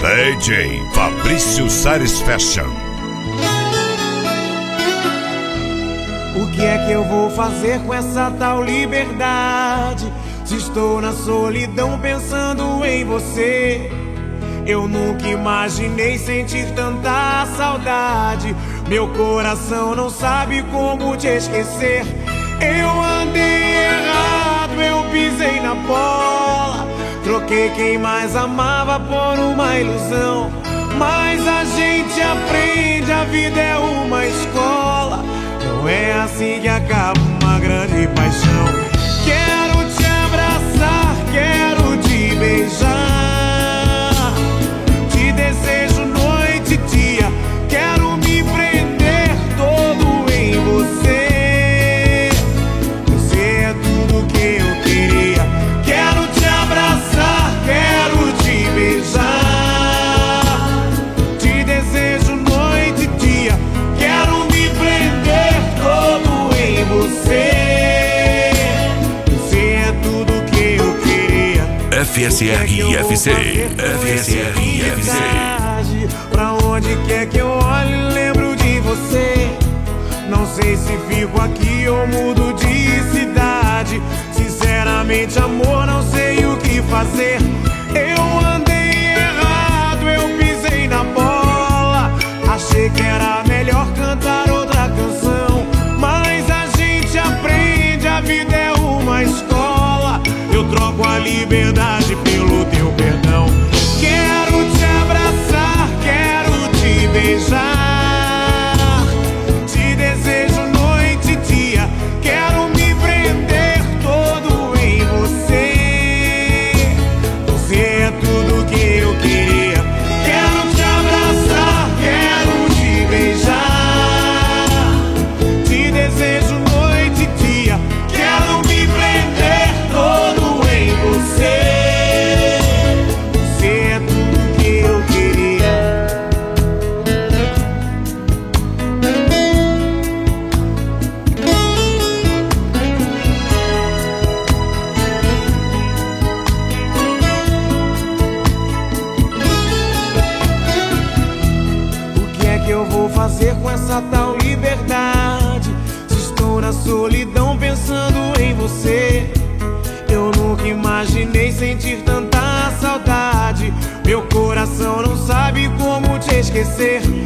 DJ Fabrício Sares Fashion. O que é que eu vou fazer com essa tal liberdade? Se estou na solidão pensando em você. Eu nunca imaginei sentir tanta saudade. Meu coração não sabe como te esquecer. Eu andei errado, eu pisei na bola. Troquei quem mais amava por uma ilusão. Mas a gente aprende, a vida é uma escola. Não é assim que acaba uma grande paixão. Quero te abraçar, quero te beijar. Te desejo noite e dia. Quero me prender todo em você. Você é tudo que eu queria. Quero te abraçar, quero te beijar. Te desejo noite e dia. Quero me prender todo em você. Você é tudo que eu queria. FSR e FC. FSR e FC. Pra onde quer que eu olhe, lembro de você. Não sei se fico aqui ou mudo de cidade. Sinceramente, amor, não sei o que fazer. Eu andei errado, eu pisei na bola. Achei que era melhor cantar outra canção. Mas a gente aprende, a vida é uma escola. Eu troco a liberdade pelo teu perdão. Quero te abraçar, quero te beijar. Te desejo noite e dia. Quero me prender todo em você. Você é tudo que eu queria. Quero te abraçar, quero te beijar. Te desejo noite e dia. Quero me prender todo em você. Você é tudo que eu queria. O que é que eu vou fazer com essa tal liberdade? Se estou na solidão pensando em você. Eu nunca imaginei sentir tanta saudade. Meu coração não sabe como te esquecer.